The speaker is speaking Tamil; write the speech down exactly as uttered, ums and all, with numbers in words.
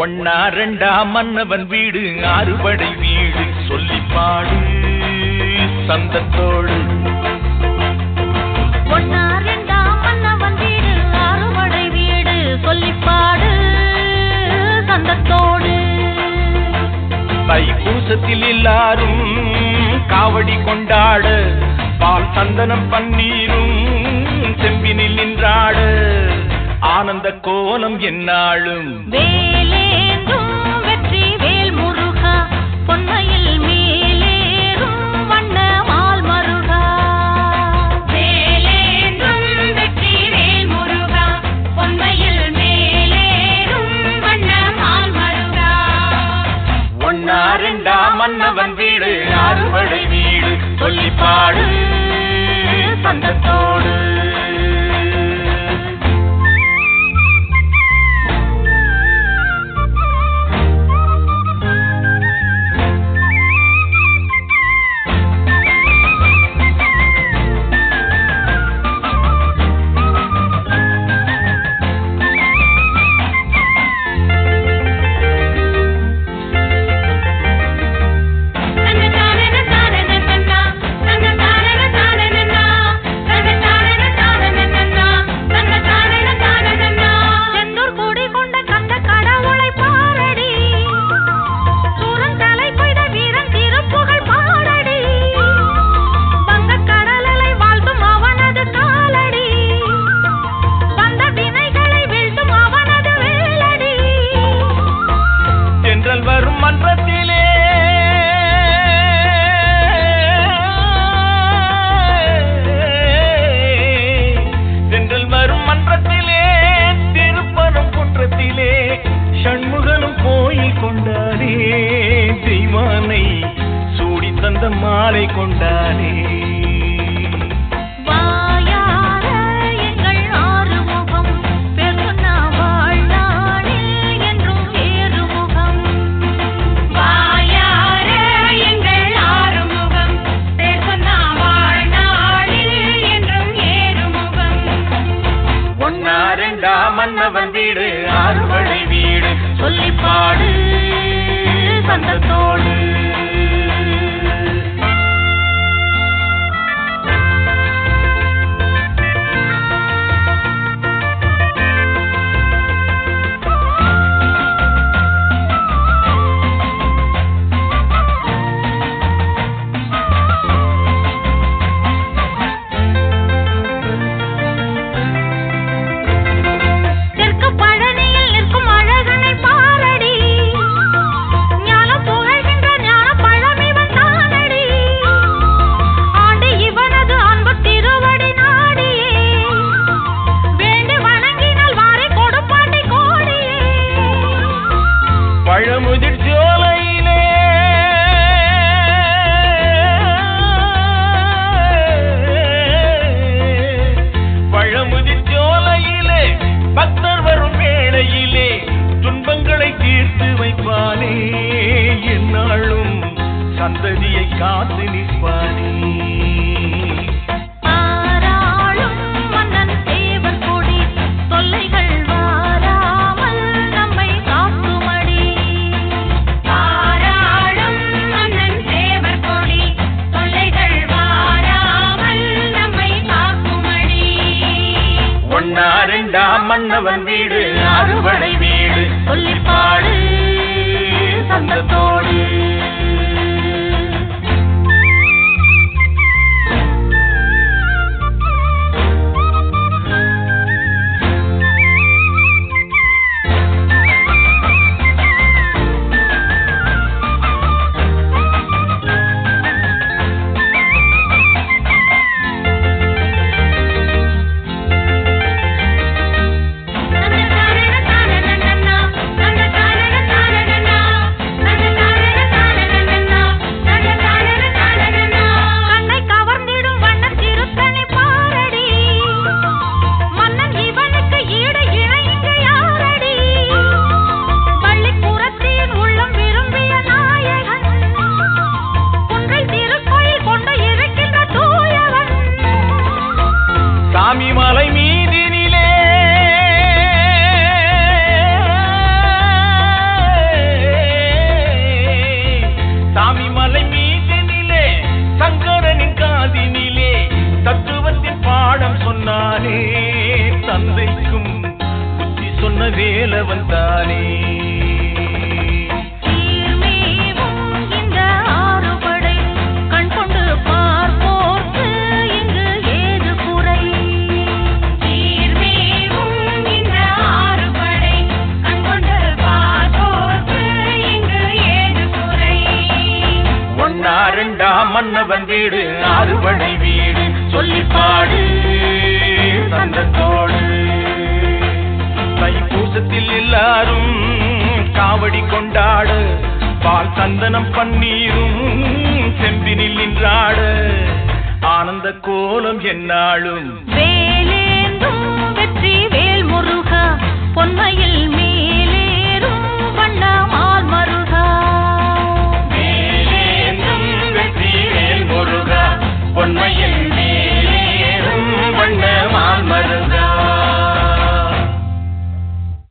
ஒன்னா ரெண்டா மன்னவன் வீடு ஆறுபடை வீடு சொல்லிப்பாடு சந்தத்தோடு. ஒன்னா ரெண்டா மன்னவன் வீடு ஆறுபடை வீடு சொல்லிப்பாடு சந்தத்தோடு. தைப்பூசத்தில் எல்லாரும் காவடி கொண்டாட பால் சந்தனம் பன்னீரும் செம்பினில் நின்றாட ஆனந்த கோலம் என்னாலும். வேலேந்தும் வெற்றி வேல் முருகா பொன்மையில் மேலேறும் வண்ண மால் மருகா. வேலேந்தும் வெற்றி வேல் முருகா பொன்மையில் மேலேறும் வண்ண மால் மருகா. ஒன்னா ரெண்டா மன்னவன் வீடு ஆறுபடை வீடு சொல்லிப்பாடு சந்தத்தோடு. மாலை கொண்டானே வாயார எங்கள் ஆறுமுகம் பெருனா வாழ்நாளில் என்றும் ஏறுமுகம். வாயார எங்கள் ஆறுமுகம் பெருனா வாழ்நாளில் என்றும் ஏறுமுகம். ஒன்னா ரெண்டா மன்னவன் வீடு ஆறுபடை வீடு சொல்லிப்பாடு சந்தத்தோடு. பழமுதிர் சோலையிலே பழமுதிர் சோலையிலே பக்தர் வரும் வேளையிலே துன்பங்களை தீர்த்து வைப்பானே என்னாலும் சந்ததியை காத்து நிற்பானே. ஒன்னா ரெண்டா மன்னவன் வீடு ஆறுபடை வீடு சொல்லிப்பாடு சந்தத்தோடு. Na na na na na na na na na na na na na na na na na na na Velavan தானே. சீர்மேவும் இந்த ஆறுபடை கண் கொண்டு பார்ப்போர்க்கு இங்கு ஏது குறை? சீர்மேவும் இந்த ஆறுபடை கண் கொண்டு பார்ப்போர்க்கு இங்கு ஏது குறை? ஒன்னா ரெண்டா மன்னவன் வீடு ஆறுபடை வீடு சொல்லி பாடு தந்தத்தோடு. தைப்பூசத்தில் எல்லாரும் காவடி கொண்டாட பால் சந்தனம் பன்னீரும் செம்பினில் நின்றாட ஆனந்த கோலம் என்னாலும். வேலேந்தும் வெற்றி வேல் முருகா பொன்மையில் மேலேறும் வண்ணமால் மருகா. வேலேந்தும் வெற்றி வேல் முருகா பொன்மையில்